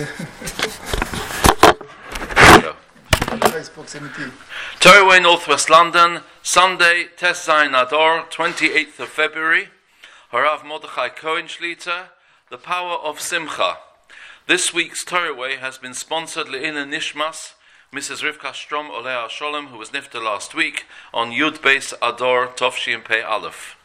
Torah Way, Northwest London, Sunday, Tes Zayin Adar, 28th of February. Harav Mordechai Cohen Shlita, The Power of Simcha. This week's Torah Way has been sponsored Le'ina Nishmas, Mrs. Rivka Strom Olea Sholem, who was nifta last week, on Yud Beis Adar Tovshi and Pei Aleph.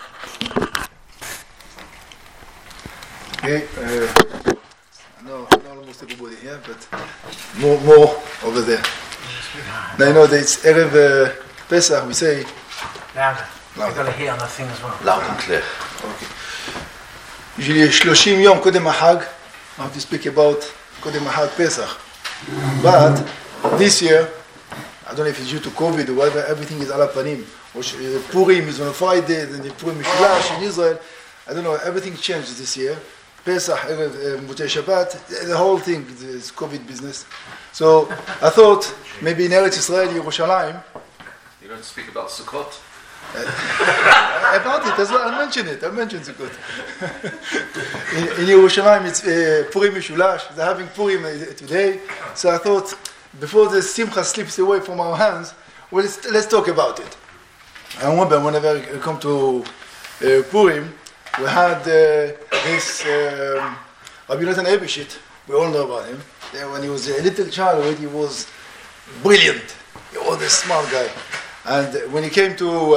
Okay, no, almost everybody here, but more over there. Now you know that it's Erev Pesach, we say louder. You've got to hear on the thing as well. Loud and clear. Okay. Usually 30 יום קודם החג, I have to speak about קודם החג Pesach. But this year, I don't know if it's due to COVID or whatever, everything is על הפנים. Purim is on a Friday, then the Purim Mishulash in Israel. I don't know, everything changed this year. Pesach, Motzei Shabbat, the whole thing is COVID business. So I thought maybe in Eretz Israel, Yerushalayim. You don't speak about Sukkot? About it as well, I mentioned Sukkot. in Yerushalayim, it's Purim Mishulash. They're having Purim today. So I thought, before the Simcha slips away from our hands, well, let's talk about it. I remember whenever I come to Purim, we had this Rabbi Natan Eibeshit. We all know about him. When he was a little child, he was brilliant. He was a smart guy. And when he came to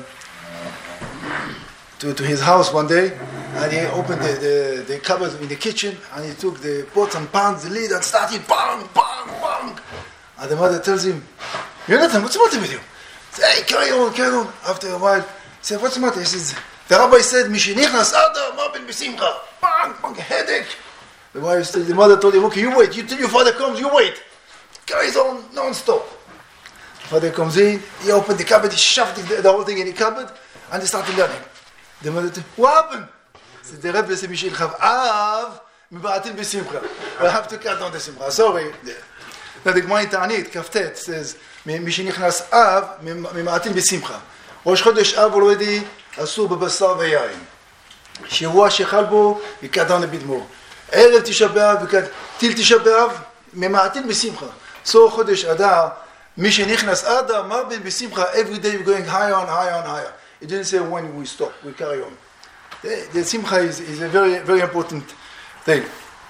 his house one day, and he opened the cupboard in the kitchen, and he took the pots and pans, the lid, and started bang, bang, bang. And the mother tells him, "Jonathan, what's the matter with you?" He says, "Hey, carry on. After a while, he said, "What's the matter?" He says, "The rabbi said, Mishenichnas Adar Marbin B'Simcha." Bang, bang, headache. The mother told him, "Okay, you wait. Till your father comes, you wait." Carries on non-stop. Father comes in, he opened the cupboard, he shoved the whole thing in the cupboard, and he started learning. The mother said, "What happened?" He said, "The Rebbe said, Mishel Chav Av, Miba'atin B'Simcha." I have to cut down the Simcha. Sorry. Now the Gemara in Ta'anit, Kaftet, says, Mishenichnas Av, Miba'atin B'Simcha. Rosh Chodesh Av already asur b'basar v'yayin. Shivua shechal bo, we cut down a bit more. Erev Tisha B'Av, we cut till Tisha B'Av, Miba'atin B'Simcha. So Chodesh Adar, Mishenichnas Adar, Marbin B'Simcha, every day we're going higher and higher and higher. It didn't say when we stop, we carry on. The Simcha is a very, very important thing.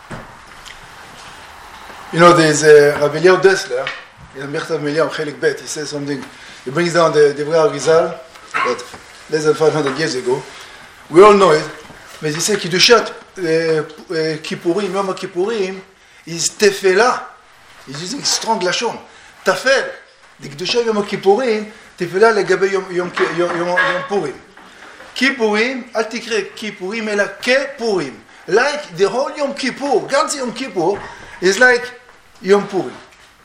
You know, there's Rabbi Eliyahu Dessler, in Mechtav Eliyahu, Chelik Bet, he says something, he brings down the Divrei Arizal, but less than 500 years ago. We all know it, but he said, Kiddushat Kippurim, Yom HaKippurim, is Tefela. He's using strong lashon. Tafel, the Kedusha Yom HaKippurim, תפלה לגבי יום פורים. כיפורים, אל תקרא כיפורים, אלא כפורים. Like the whole Yom Kippur, Gans Yom Kippur, is like Yom Purim.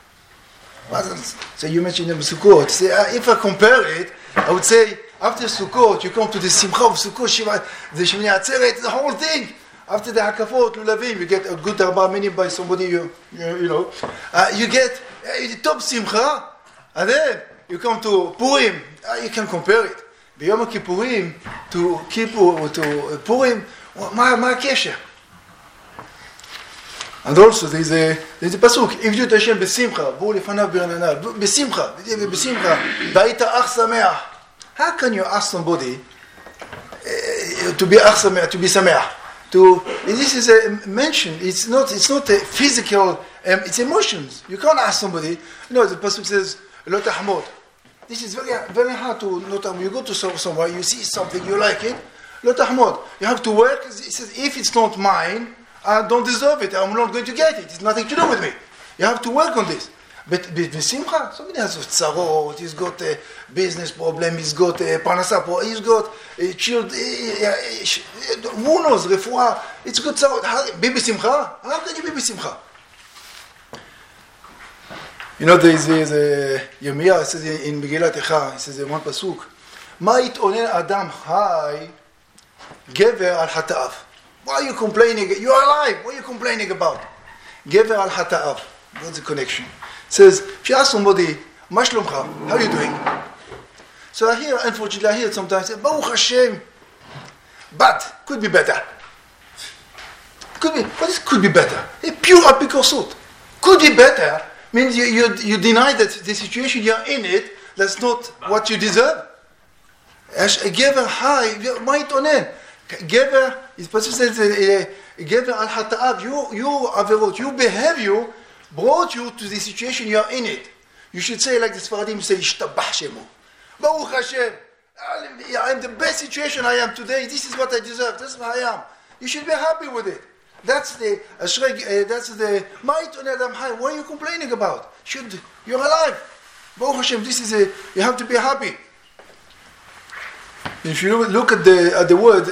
So you mentioned Yom Sukkot. So if I compare it, I would say, after Sukkot, you come to the Simcha of Sukkot, the Shemini Atzeret, the whole thing. After the Hakafot, Lulavim, you get a good Arba Minim by somebody you know. You get the top Simcha, and then you come to Purim. You can compare it. B'Yom HaKippurim to Kippur, to Purim, מה הקשר? And also there's a pasuk, עבדו את השם בשמחה, בואו לפניו ברננה, בשמחה, והיית אח שמח. How can you ask somebody to be אח שמח, to be שמח? This is a mention, it's not a physical, it's emotions. You can't ask somebody, the pasuk says, לא תחמוד. This is very, very hard to not. You go to somewhere, you see something, you like it. לא תחמוד. You have to work. He says, if it's not mine, I don't deserve it. I'm not going to get it. It's nothing to do with me. You have to work on this. But בשמחה, somebody has צרות, he's got a business problem, he's got a פרנסה פה, he's got a child, who knows, רפואה, it's got צרות. be בשמחה? How can you be בשמחה? There is Yirmiyah, it says in Megillat Echa, it says in one pasuk, מה יתאונן אדם חי גבר על חטאיו? Why are you complaining? You are alive. What are you complaining about? גבר על חטאיו. What's the connection? It says, if you ask somebody, מה שלומך? How are you doing? So unfortunately, I hear sometimes, Baruch Hashem, but could be better. Could be, but it could be better. A pure apicosut. Could be better means you deny that the situation you're in it, that's not what you deserve. Gever high, might on in. Gever is Gever al hata'av, you averot, your behavior brought you to the situation you're in it. You should say like the Sfaradim say, Ishtabah Shemo. Baruch Hashem. I'm the best situation I am today. This is what I deserve. That's what I am. You should be happy with it. That's the might on Adam high. What are you complaining about? You're alive. Baruch Hashem. You have to be happy. If you look at the word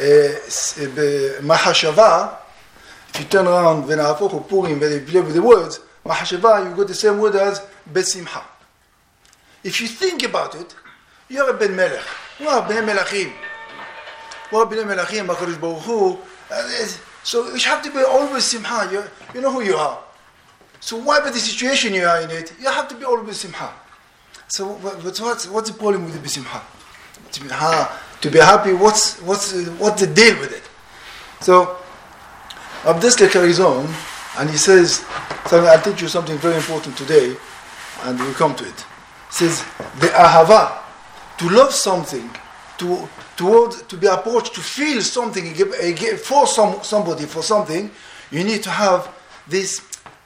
mahashava, if you turn around v'na'afoch or Purim, when you play with the words mahashava, you got the same word as besimcha. If you think about it, you are a ben melech. You are ben melachim. You are ben melachim. HaKadosh Baruch Hu. So you have to be always simcha. You know who you are. So whatever the situation you are in it, you have to be always simcha. So what's the problem with the besimcha? To be happy. What's the deal with it? So Rav Dessler carries on, and he says, I'll teach you something very important today, and we'll come to it. He says the ahava, to love something, to be approached, to feel something for somebody, for something, you need to have this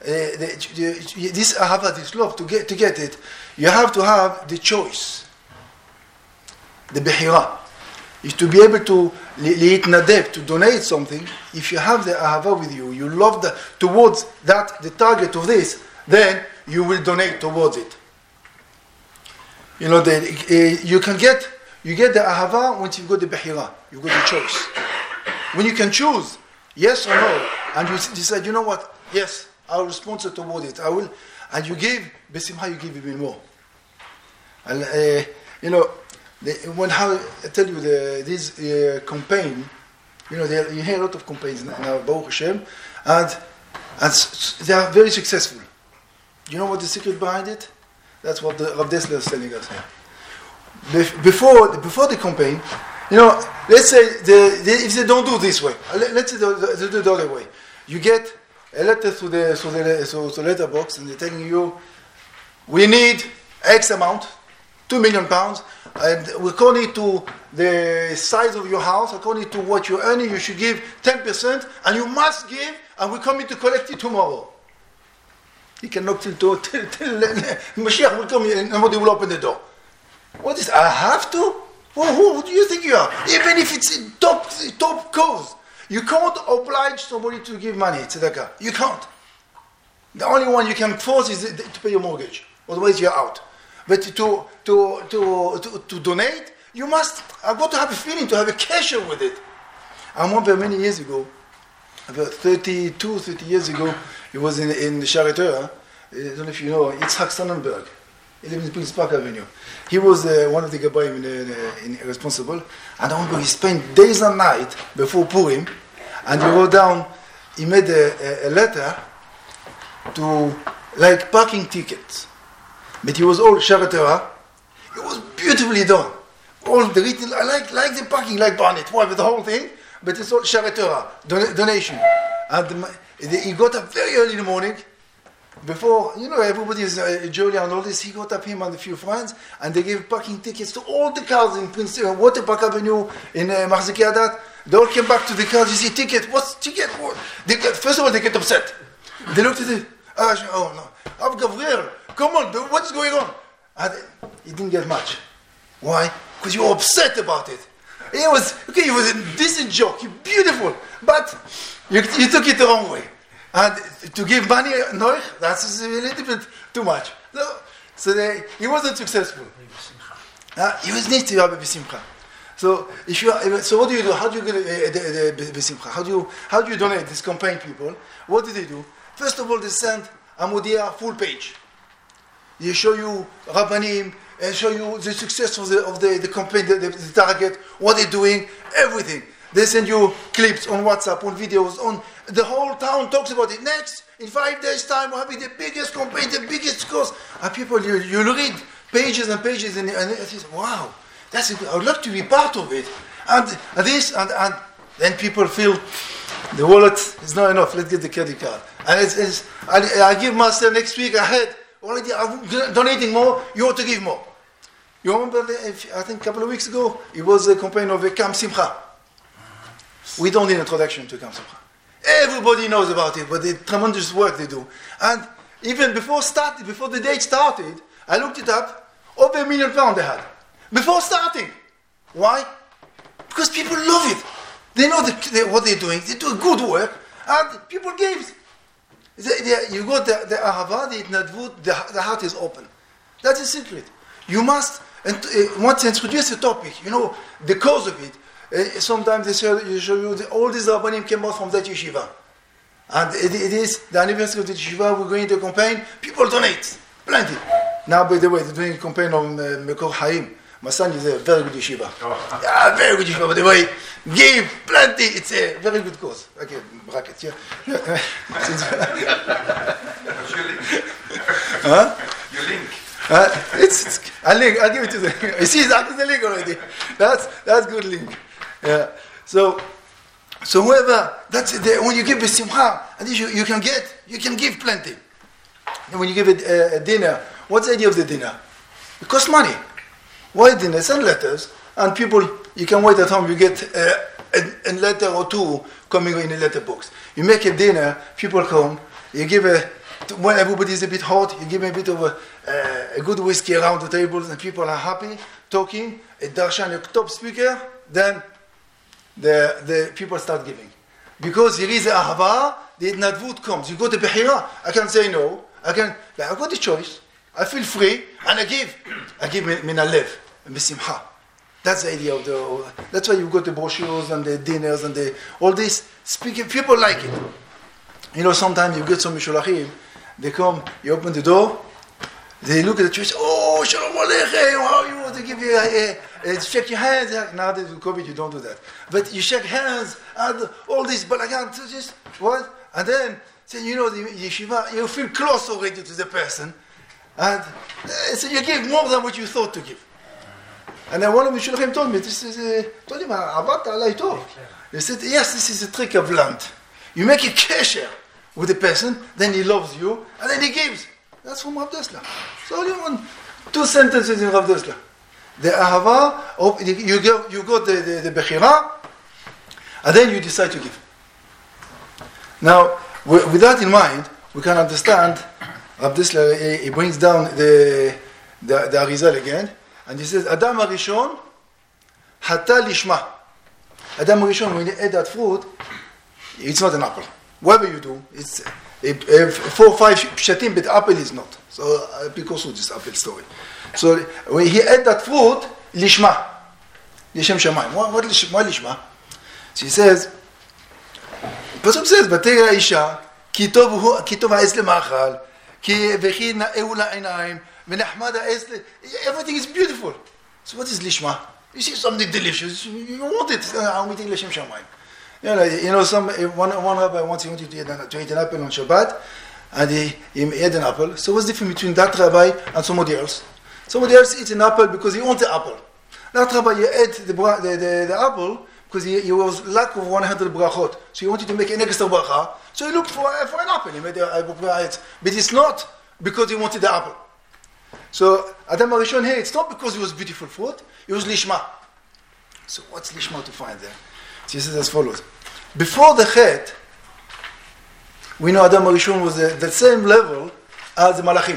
ahava, this love. To get it, you have to have the choice, the behira. Is to be able to li'itnadeb, to donate something. If you have the ahava with you, you love towards that, the target of this, then you will donate towards it. You know, you get the ahava once you've got the behira, you've got the choice. When you can choose yes or no, and you decide, you know what, yes, I'll respond toward it, I will, and you give besimcha, you give even more. And you know, how I tell you this campaign, you know, you hear a lot of campaigns now, Baruch Hashem, and they are very successful. You know what the secret behind it? That's what Rav Dessler is telling us here. Before the campaign, you know, let's say if they don't do this way, let's say they do the other way. You get a letter through the letterbox, and they're telling you, we need X amount, £2 million, and according to the size of your house, according to what you're earning, you should give 10%, and you must give, and we're coming to collect it tomorrow. He can knock till Mashiach will come and nobody will open the door. What is, I have to? Who do you think you are? Even if it's a top cause, you can't oblige somebody to give money, tzedakah. You can't. The only one you can force is to pay your mortgage. Otherwise you're out. But to donate, you must. I've got to have a feeling, to have a kasher with it. I remember many years ago, about 30 years ago, it was in the Shaarei Torah. I don't know if you know, Yitzhak Sonnenberg. He lived in Prince Park Avenue. He was one of the Gabbayim responsible. And I remember he spent days and nights before Purim, and he wrote down, he made a letter to, like, parking tickets. But it was all Shaarei Torah. It was beautifully done. All the written, like the parking, like Barnett, whatever, the whole thing. But it's all Shaarei Torah, donation. And he got up very early in the morning, before, you know, everybody is jolly and all this. He got up, him and a few friends, and they gave parking tickets to all the cars in Prince Water Park Avenue, in Mahziki Adat. They all came back to the cars. You see, ticket, what's ticket? First of all, they get upset. They looked at it. Oh no, Av Gabriel, come on, what's going on? And he didn't get much. Why? Because you were upset about it. It was a decent joke, beautiful, but you took it the wrong way. And to give money, no, that's a little bit too much. So he wasn't successful. He was need to have a besimcha. So what do you do? How do you get the besimcha? How do you donate this campaign people? What do they do? First of all, they send Amodia full page. They show you Rabbanim, and show you the success of the campaign, the target, what they're doing, everything. They send you clips on WhatsApp, on videos, on the whole town talks about it. Next, in 5 days' time, we're having the biggest campaign, the biggest cause. And people, you'll read pages and pages, and you say, wow, I would love to be part of it. And Then people feel the wallet is not enough. Let's get the credit card. And I give master next week ahead. Already I'm donating more. You ought to give more. You remember, I think a couple of weeks ago, it was a campaign of Camp Simcha. We don't need introduction to Camp Simcha. Everybody knows about it, but the tremendous work they do. And even before the date started, I looked it up, over £1 million they had. Before starting. Why? Because people love it. They know what they're doing. They do good work, and people give. You got the ahava, the itnadvut, the heart is open. That's the secret. You must, once you introduce the topic, the cause of it. Sometimes they show you all these rabbanim came out from that yeshiva. And it is the anniversary of the yeshiva, we're going to a campaign, people donate. Plenty. Now, by the way, they're doing a campaign on Mekor Haim. My son is a very good yeshiva. Oh. Yeah, very good yeshiva, by the way. Give plenty. It's a very good cause. Okay, brackets, yeah. What's your link? Huh? Your link? I'll give it to them. You see, that is the link already. That's good link. Yeah. So whoever, when you give a simcha, and you can give plenty. And when you give a dinner, what's the idea of the dinner? It costs money. Why dinner? Send letters, and people, you can wait at home, you get a letter or two coming in a letterbox. You make a dinner, people come, you give when everybody is a bit hot, you give a bit of a good whiskey around the tables, and people are happy, talking, a darshan, a top speaker, then the people start giving. Because there is a ahava, the itnadvut comes. You go to Behira, I can say no, I got the choice, I feel free, and I give min alev, misimcha. That's the idea of that's why you go to brochures and the dinners and all this, speaking, people like it. Sometimes you get some mishulachim, they come, you open the door, they look at the church, oh, shalom aleichem, how are you? They give you shake your hands. Nowadays with COVID, you don't do that. But you shake hands, and all this balagan, just, what? And then, the yeshiva, you feel close already to the person, and so you give more than what you thought to give. And then one of the Mishulachim told me, he said, yes, this is a trick of land. You make a kesher with the person, then he loves you, and then he gives. That's from Rav Dessler. So only two sentences in Rav Dessler. The ahava, you got the bechira, and then you decide to give. Now, with that in mind, we can understand, Rav Dessler, he brings down the Arizal again, and he says, Adam HaRishon, Hata Lishma. Adam HaRishon, when you eat that fruit, it's not an apple. Whatever you do, it's 4 or 5 pshatim, but apple is not. So, because of this apple story. So, when he ate that fruit, Lishma. Lishem Shamayim. What Lishma? So he says, Pasuk says, Vatera Isha, Ki tov ha'es le'machal, Ki v'chi na'eu la'inayim, everything is beautiful. So what is lishma? You see something delicious, you want it. I'm eating Lishem Shamayim. One rabbi once he wanted to eat an apple on Shabbat, and he ate an apple. So what's the difference between that rabbi and somebody else? Somebody else eats an apple because he wants the apple. That rabbi, he ate the apple because he was lack of 100 brachot. So he wanted to make an extra bracha. So he looked for an apple. He made but it's not because he wanted the apple. So Adam HaRishon here, it's not because it was beautiful fruit, it was lishma. So what's lishma to find there? So he says as follows. Before the chet, we know Adam HaRishon was the same level as the malachim.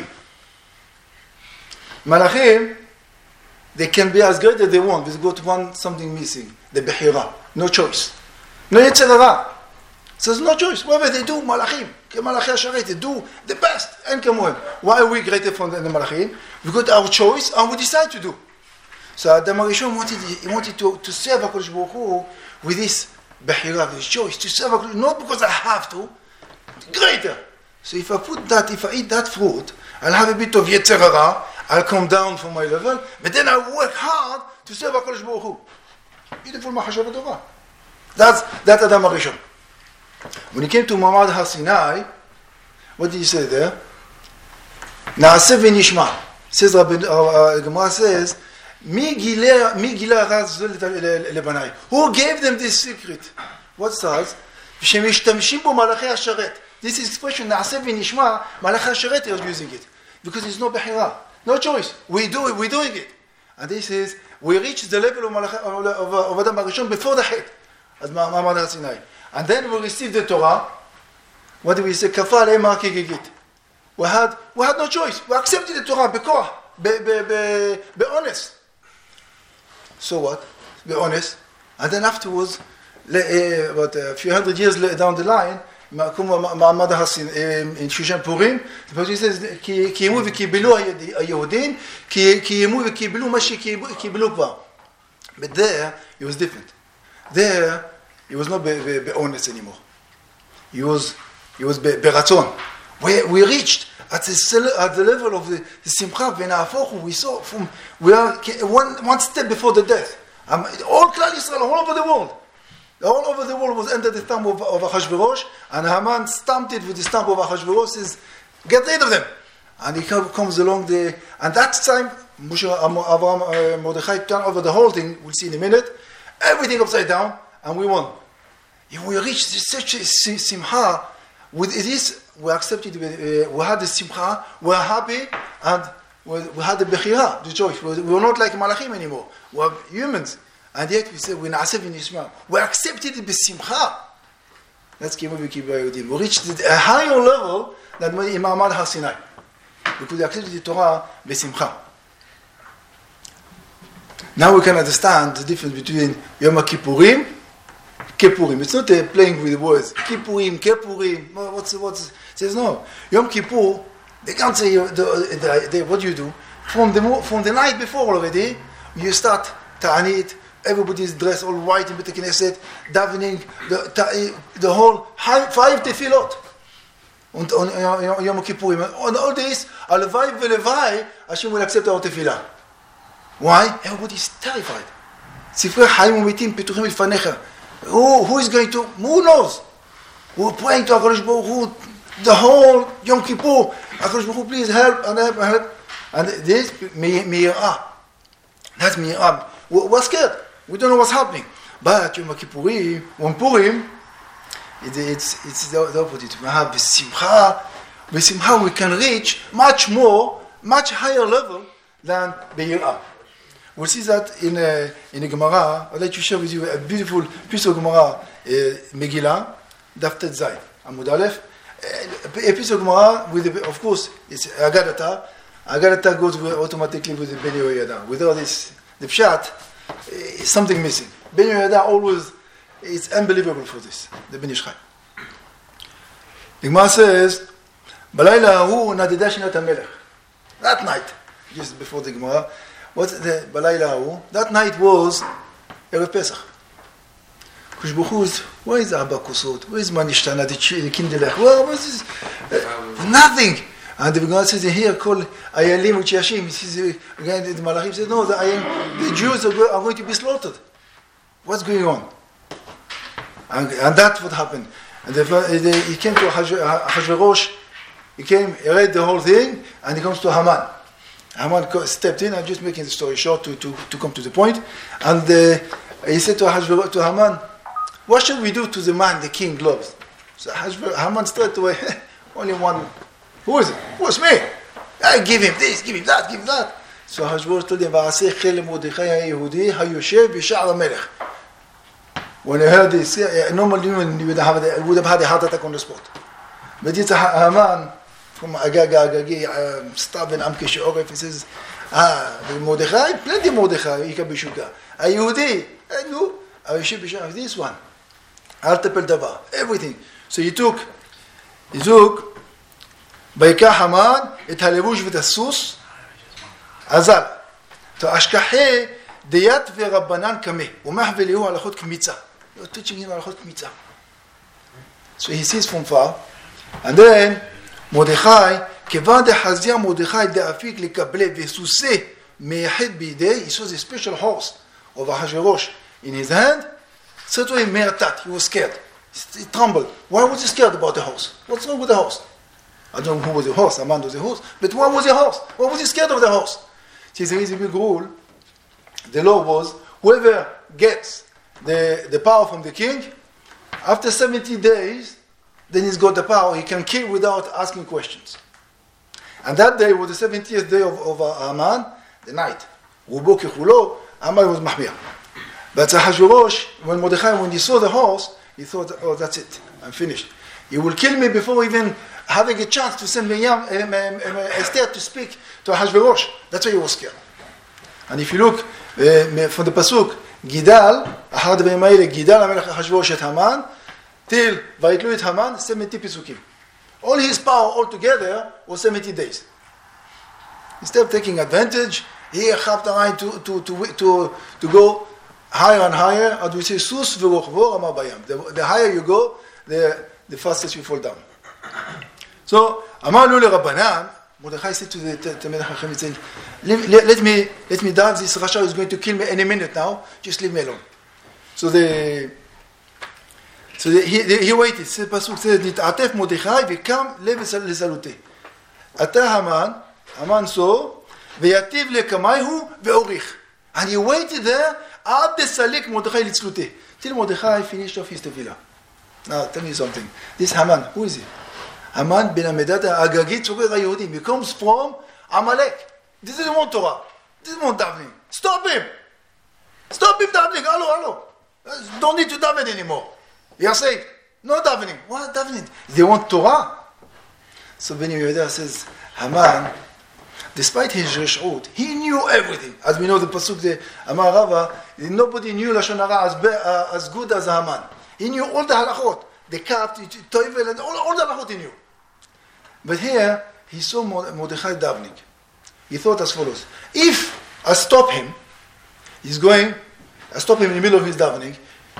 Malachim, they can be as great as they want. There's got something missing, the bechira. No choice. No yetzer hara. So there's no choice. Whatever they do, malachim. Malachi Asharet, they do the best. And come on. Why are we greater from the malachim? We got our choice and we decide to do. So Adam HaRishon wanted to serve HaKadosh Baruch Hu with this bechira, with this choice. To serve HaKadosh, not because I have to, greater. So if I eat that fruit, I'll have a bit of yetzer hara, I'll come down from my level, but then I'll work hard to serve HaKadosh Baruch Hu. Beautiful mahashava tova. That's Adam HaRishon. When he came to Mamad Har Sinai, what did he say there? Na'aseh v'nishma. Says Gemara says, מי גילה הרז לבניי? Who gave them this secret? What stars? שמשתמשים בו מלאכי השרת. This expression, נעשה ונשמע, מלאכי השרת are using it. Because there's no בחירה. No choice. We're doing it. And this is, we reach the level of אדם הראשון before the חטא. אז מעמד הר סיני. And then we receive the Torah. What do we say? כפה עליהם הר כגיגית. We had no choice. We accepted the Torah בכוח, honest. So what? Be honest. And then afterwards, about a few hundred years down the line, מעמד הר סיני, in שושן פורים, he says, כי קיימו וקיבלו היהודים, כי קיימו וקיבלו מה שקיבלו כבר. But there, it was different. There, he was not be honest anymore. He was ברצון. We reached at the level of the simcha, we saw we are one step before the death. All Klal Yisrael, all over the world was under the thumb of Achashverosh, and Haman stamped it with the stamp of Achashverosh, says, get rid of them. And he comes along and that time, Avraham Mordechai turned over the whole thing, we'll see in a minute, everything upside down, and we won. If we reached such a simcha, with this, we accepted, we had the simcha, we were happy, and we had the bechira, the choice. We were not like malachim anymore. We are humans. And yet we say, we accepted it b'simcha. That's Kimu V'Kibayudim. We reached a higher level than in Ma'amad Har Sinai. Because we accepted the Torah b'simcha. Now we can understand the difference between Yom Kippurim. It's not playing with the words. Kippurim. What's says no. Yom Kippur, they can't say what you do. From the night before already, you start ta'anit, everybody is dressed all white in Beit Knesset, davening, the whole 5 tefillot. On Yom Kippurim. On all this, Alevai v'levai, Hashem will accept our tefillah. Why? Everybody is terrified. Sifrei Chaim u'Mitim Petuchim Ilfanecha. Who is going to? Who knows? We're praying to HaKadosh Baruch Hu the whole Yom Kippur. HaKadosh Baruch Hu, please help. And this, Me'irah. That's Me'irah. We're scared. We don't know what's happening. But Yom Kippurim, on Purim, it's the opposite. We have B'simcha. B'simcha we can reach much higher level than Be'irah. We'll see that in a Gemara. I'd like to share with you a beautiful piece of Gemara, Megillah, Daf Tet Zayin, Amud Aleph. A piece of Gemara with, of course, it's Agadata. Agadata goes automatically with the Ben Yehoyada. Without this, the Pshat, is something missing. Ben Yehoyada always, it's unbelievable for this, the Ben Ish Chai. The Gemara says, Balayla hu nadeda shinat HaMelech. That night, just before the Gemara, what's the Balayla hu? That night was Erev Pesach. Kush Buchuz, where is Abba Kusot? Where is Manishtana, the Kindelech? Where is this? Nothing. And the Gemara says here, call Ayalim Uchiashim. He says, again, the Malachim says, no, the Jews are going to be slaughtered. What's going on? And that's what happened. And he came to Hashverosh, he read the whole thing, and he comes to Haman. Haman stepped in, I'm just making the story short to come to the point. And he said to Haman, what should we do to the man the king loves? So Haman straight away, only one. Who is it? Who's me? I give him this, give him that, give him that. So Hashverosh told him, "Va'aseh chel Mordechai HaYehudi hayoshev b'sha'ar HaMelech." When I heard this, normally would have had a heart attack on the spot. But it's a Haman from Agagi, stubborn Amke She'oref. He says, Mordechai, plenty Mordechai, Ika B'shuka. HaYehudi, no, hayoshev b'sha'ar, this one. Al tepel davar, everything. So he took, ויקח המן את הלבוש ואת הסוס, עזב. השכחי דיית ורבנן קמה, ומח וליהו הלכות קמיצה. You're teaching him הלכות קמיצה. So he sees from far, and then מרדכי, כיוון דחזיה מרדכי דאפיק לקבלה וסוסה מייחד בידי, he saw the special horse of Ahasuerus in his hand, straight away מרתת, he was scared. He trembled. Why was he scared about the horse? What's wrong with the horse? I don't know who was the horse, Haman was the horse, but why was the horse? Why was he scared of the horse? See, there is a big rule the law was, whoever gets the power from the king, after 70 days, then he's got the power. He can kill without asking questions. And that day was the 70th day of Haman, the night. Haman was mahmir. But Ahasuerus, when he saw the horse, he thought, oh, that's it, I'm finished. He will kill me before even having a chance to send Esther to speak to Ahasuerus. That's why he was scared. And if you look from the pasuk, Gidal, אחר דברים האלה, גידל המלך אחשוורוש את המן, till ויתלו את המן, 70 פסוקים. All his power altogether was 70 days. Instead of taking advantage, he had the right to go higher and higher, and we say, Sus v'rochvo amar bayam. The higher you go, the fastest you fall down. So, אמרנו לרבנן, Mordechai said to the Melech HaChem, he said, let me dance, this Rasha is going to kill me any minute now, just leave me alone. So he waited, the Pasuk says, נתעטף מרדכי וקם לב לזלותי. עתה המן saw, ויתיב לקמייהו ואוריך. And he waited there, עד דסלק מרדכי לצלותי. Till Mordechai finished off his tefillah. Now, tell me something. This Haman, who is he? Haman ben Amedat Agagit Sogeg HaYehudim. He comes from Amalek. This is one Torah. This is one davening. Stop him! Stop him davening. Hello. Don't need to daven anymore. You are saved. No davening. What davening? They want Torah. So Ben Yehuda says, Haman, despite his reshut, he knew everything. As we know the pasuk, the Amar Rava, nobody knew Lashon Hara as good as Haman. He knew all the halachot, the kaft, toivel, and all the halachot he knew. But here, he saw Mordechai davening. He thought as follows: if I stop him, I stop him in the middle of his davening,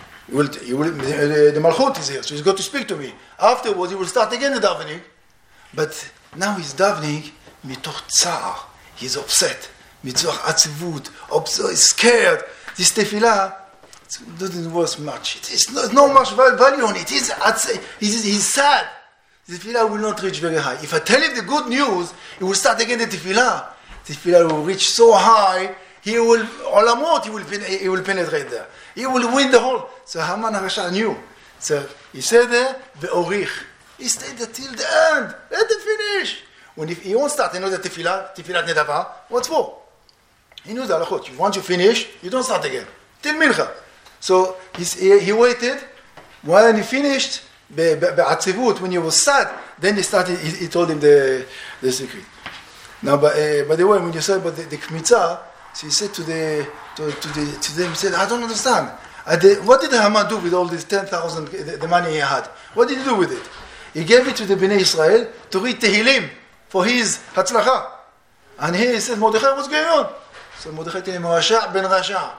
the malchut is here, so he's going to speak to me. Afterwards, he will start again the davening. But now he's davening, mitoch tzar, he's upset, mitoch atzivut, he's scared. This tefillah doesn't worth much. It's not much value on it. He's sad. The tefillah will not reach very high. If I tell him the good news, he will start again the tefillah. The tefillah will reach so high, he will penetrate there. He will win the whole. So Haman HaRasha knew. So he said there, ve'orich. He stayed there till the end. Let it finish. When he won't start, you know the tefillah nedava, what's for? He knows the halachot. Once you finish, you don't start again. Till mincha. So he waited. When he finished, when he was sad, then he told him the secret. Now, by the way, when you said about the kmitza, so he said to them, he said, I don't understand. What did Haman do with all this 10,000, the money he had? What did he do with it? He gave it to the Bnei Israel to read Tehillim for his Hatzlacha. And here he says, Mordechai, what's going on? So Mordechai told him, Rasha ben Rasha.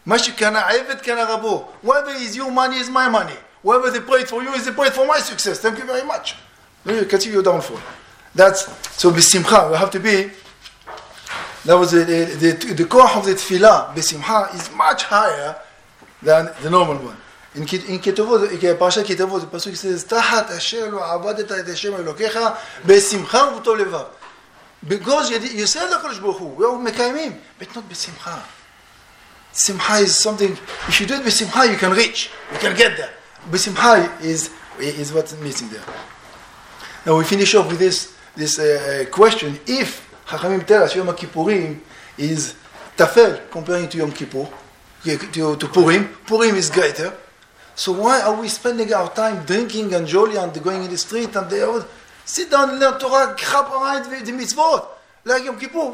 Whatever is your money is my money. Whatever they prayed for you is they prayed for my success. Thank you very much. You can see your downfall. So B'simcha, you have to be. That was the koach of the tefillah. B'simcha is much higher than the normal one. In Ketuvot, Parashat Ketuvot, the pasuk says, "Tachat asher lo avadet et Hashem Elokecha b'simcha v'tov levav." Because you serve the Kodesh Baruch Hu, we are mekayimim, but not b'simcha. Simcha is something. If you do it b'simcha, you can reach, you can get there. B'simcha is what's missing there. Now we finish off with this question: if Chachamim tell us Yom Kippurim is tafel comparing to Yom Kippur, to Purim, Purim is greater. So why are we spending our time drinking and jolly and going in the street and they all sit down and learn Torah, grab around the mitzvot like Yom Kippur?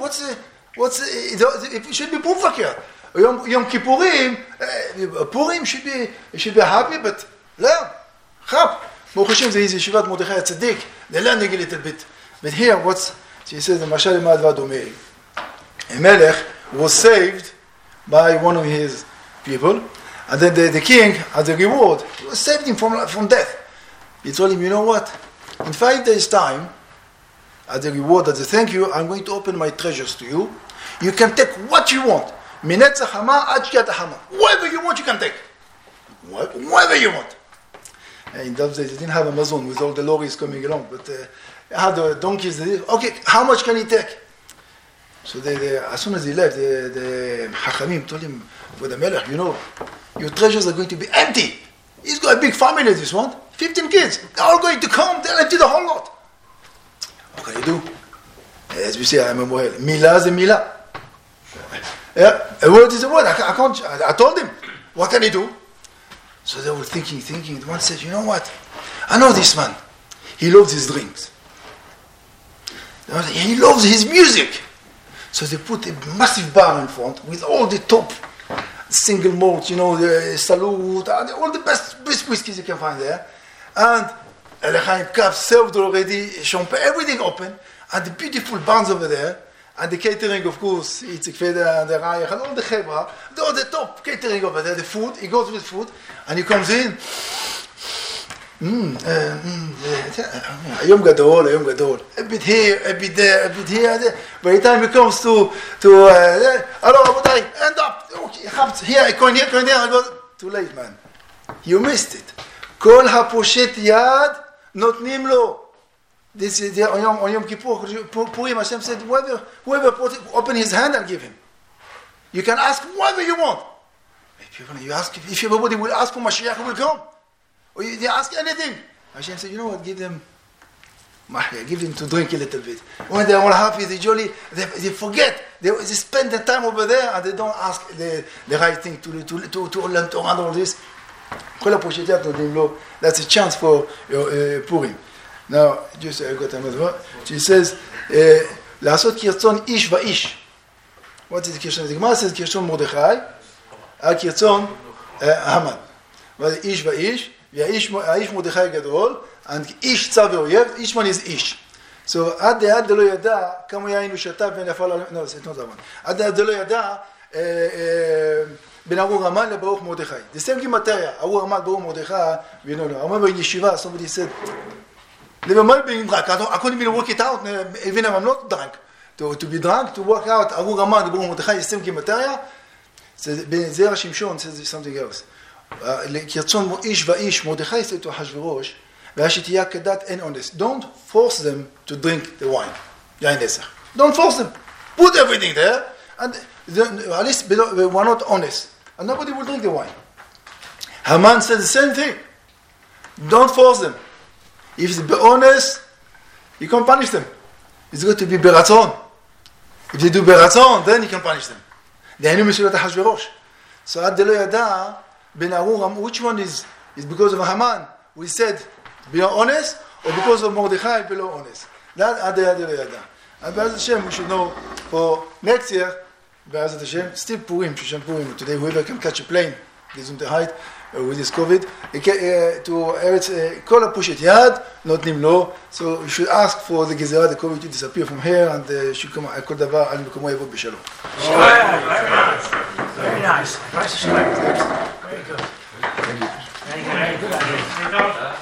It should be Pumfakir. Yom Kippurim, Purim should be happy, but learn. Chab. Baruch Hashem, there is Yeshivat Mordechai Tzaddik. They're learning a little bit. But here, she says, the Mashal Emad Vadomei. A Melech was saved by one of his people, and then the king, as a reward, saved him from death. He told him, you know what? In 5 days' time, as a reward, as a thank you, I'm going to open my treasures to you. You can take what you want. Minetzach hama ad shkiat hama. Whatever you want, you can take. Whatever you want. And in those days, they didn't have Amazon with all the lorries coming along, but they had the donkeys. Okay, how much can he take? So as soon as he left, the Hachamim told him, for the Melech, your treasures are going to be empty. He's got a big family, this one. 15 kids. They're all going to come. They'll empty the whole lot. What can you do? As we say, I'm a Mohel. Milah is a milah. Yeah, a word is a word. I told him. What can he do? So they were thinking. One said, you know what? I know this man. He loves his drinks. He loves his music. So they put a massive bar in front with all the top single malt, the Salud, all the best whiskeys you can find there. And L'chaim Kaf served already, champagne, everything open, and the beautiful barns over there, and the catering, of course, Itzik Feder and the Rayach, and all the Chevra, all the top catering over there, the food, he goes with food, and he comes in, Ayom Gadol, a bit here, a bit there, a bit here, there. By the time he comes to hello, end up, here, I go here, I go, too late, man. You missed it. Kol haposhet yad notnim lo. This is on Yom Kippur, Purim, Hashem said, whoever open his hand, I'll give him. You can ask whatever you want. If everybody will ask for Mashiach, he will come. Or they ask anything. Hashem said, you know what, give them mahya, give them to drink a little bit. When they're all happy, they're jolly, they forget. They spend the time over there and they don't ask the right thing to learn to handle all this. That's a chance for Purim. Now, just I got another one. She says, לעשות כרצון איש ואיש. What is the כרצון? The Gemara says כרצון מרדכי, כרצון המן. But איש ואיש, והאיש מרדכי גדול, and איש צר ואויב, each one is איש. So, עד דלא ידע, כמה יין הוא שתה ונפל על... No, it's not that one. עד דלא ידע, בין ארור המן לברוך מרדכי. The same gematria, ארור המן ברוך מרדכי, I remember in yeshiva, somebody said, never mind being drunk. I couldn't even work it out, even if I'm not drunk. To be drunk, to work out, Aru Ramad, Baruch Mordechai, is same gematria. Zera Shimshon says something else. Kirtzon ish va'ish, Mordechai said to Hashverosh, V'ashitiya kedat en honest. Don't force them to drink the wine. Yain Nesach. Don't force them. Put everything there, and at least we are not honest. And nobody will drink the wine. Haman said the same thing. Don't force them. If they be honest, you can punish them. It's good to be beratzon. If they do beratzon, then you can punish them. The enemy is Hashverosh. So at Delo Yada, Ben Aruram, which one is because of Haman? We said, be honest, or because of Mordechai, be honest. That at Delo Yada. And Be'ezat Hashem, we should know for next year, Be'ezat Hashem, still Purim, Shushan Purim. Today, whoever can catch a plane, Gesundheit, with this COVID, to Eretz, כל הפושט יד, נותנים לו, so you should ask for the גזירה, the COVID to disappear from here, and שכל דבר על מקומו יבוא בשלום. Very nice. Very good. Very good idea.